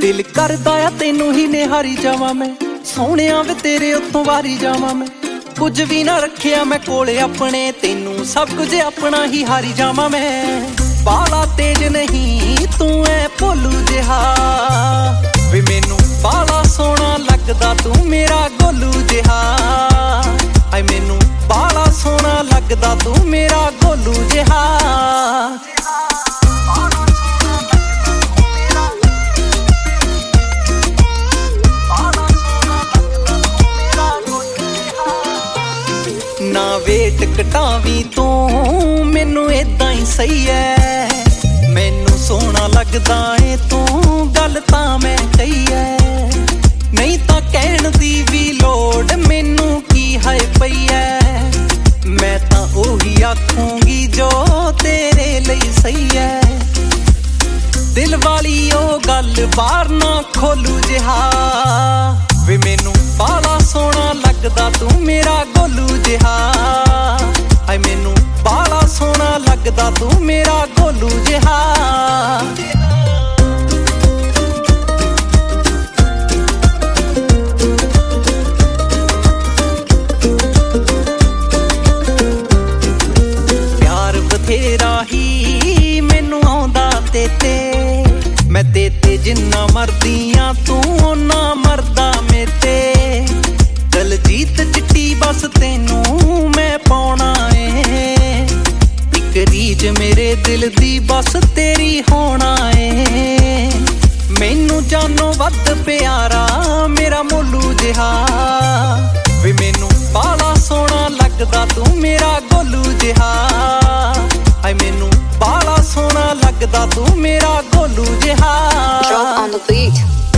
दिल करदा आ तेनू ही निहारी जावां मैं, सोहणिया वे तेरे उत्तों वारी जावां मैं। कुछ भी ना रखिया मैं कोले अपने, तेनू सब कुछ अपना ही हारी जावां मैं। बाला तेज नहीं तू ऐ भोलू जिहा, वे मैनू बाला सोहना लगदा तू मेरा गोलू जिहा। हाय मैनू बाला सोहना लगदा तू मेरा गोलू जिहा। ना वेट घटावी तू मैनू इदां ही सही है, मैनू सोहना लगदा है तू गल तां मैं कही है। नहीं तां कहण दी भी लोड़ मैनू की हाय पई है, मैं तां ओही आखूंगी जो तेरे लई सही है। दिल वाली ओ गल बाहर ना खोलू जिहा, वे मैनू बाला सोहना लगदा तू मेरा गोलू जिहा। हाय मैनू बाला सोहना लगदा तू मेरा गोलू जिहा। प्यार बथेरा ही मैनू आउंदा तेते, मैं तेते जिन्ना मरदियां तू ओना मरदा मेते। दलजीत चिट्टी बस तेनू मैं पाउणा ए, इक रीज मेरे दिल दी बस तेरी होना ए। मैनू जानो वध प्यारा मेरा मोलू जिहा, वे मैनू बाला सोहना लगदा तू मेरा गोलू जिहा। हाय मैनू बाला सोहना लगदा तू मेरा गोलू जिहा। Drop on the beat.